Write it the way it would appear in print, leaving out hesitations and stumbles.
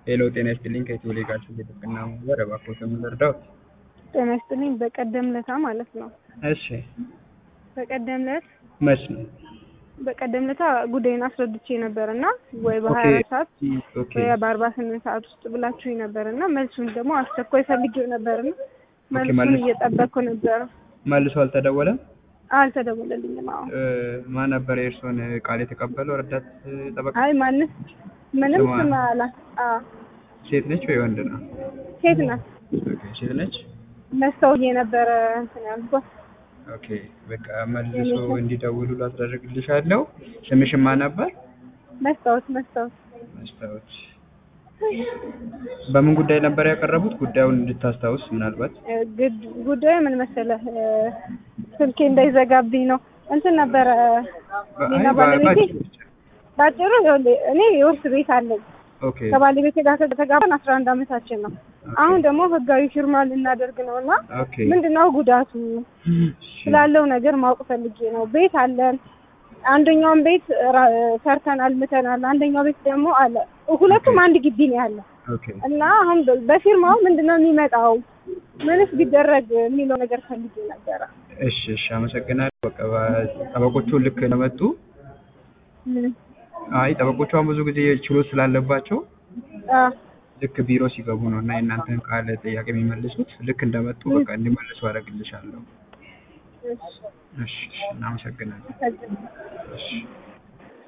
ሄሎ ጤና ይስጥልኝ ከኢትዮ ሌጋል የጥብቅና ማህበር እባክዎትን ምን ልርዳዎት? ጤና ይስጥልኝ በቀደም ለታ ማለት ነው። እሺ በቀደም ለት መች ነው? በቀደም ለታ ጉዳይን አስረድቼ ነበርና ወይ ኦኬ በ24 ሰዓት ኦኬ ወይ በ48 ሰዓት ውስጥ ብላችሁኝ ነበርና መልሱን ደግሞ አስቸኳይ ፈልጌው ነበርና መልሱን እየጠበቅኩ ነበር። መልሶ አልተደወለም? አልተደወለልኝም። አዎ ማን ነበር የእርስዎን ቃል የተቀበለው? ረዳት ጠበቃ? አይ ምንም ስም አላ ሴት ነች ወይ ወንድ ነው? ሴት ናት። ኦኬ ሴት ነች። መስታወት የነበረ እንትን ያልኩት። ኦኬ በቃ መልሶ እንዲደውሉ ላስደርግልሻለሁ። ስምሽን ማን ነበር? መስታወት መስታወት። በምን ጉዳይ ነበር ያቀረቡት? ጉዳዩን እንድታስታውስ ምናልባት። ጉዳዩ ምን መሰለህ ስልኬ እንዳይዘጋብኝ ነው። እንትን ነበረ ሌላ ባለቤቴ ባጭሩ እኔ የውርስ ቤት አለኝ። ኦኬ ከባለቤቴ ጋር ከተጋባን 11 አመታችን ነው። አሁን ደግሞ ህጋዊ ፊርማ ልናደርግ ነውና ኦኬ ምንድነው ጉዳቱ ስላለው ነገር ማወቅ ፈልጌ ነው። ቤት አለን። አንደኛውን ቤት ሰርተን አልምተናል። አንደኛው ቤት ደግሞ አለ። ሁለቱም አንድ ግቢ ነው ያለው። ኦኬ እና አሁን በፊርማው ምንድነው የሚመጣው ምንስ ቢደረግ የሚለው ነገር ፈልጌ ነበር። እሺ አመሰግናለሁ። በቃ ጠበቆቹ ልክ ለመጡ አይ ጠበቆቹ አሁን ብዙ ጊዜ ችሎት ስላለባቸው ልክ ቢሮ ሲገቡ ነው እና የእናንተን ቃል ጥያቄ የሚመልሱት። ልክ እንደመጡ በቃ እንዲመልሱ አደርግልሻለሁ። እሺ እናመሰግናለን። እሺ